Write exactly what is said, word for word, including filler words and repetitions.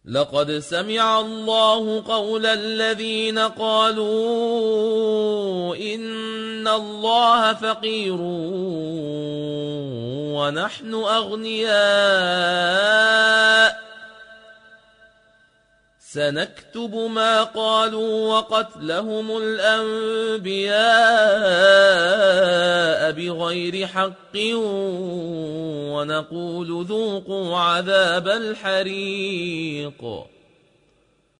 لقد سمع الله قول الذين قالوا إن الله فقير ونحن أغنياء سنكتب ما قالوا وقتلهم الأنبياء بغير حق ونقول ذوقوا عذاب الحريق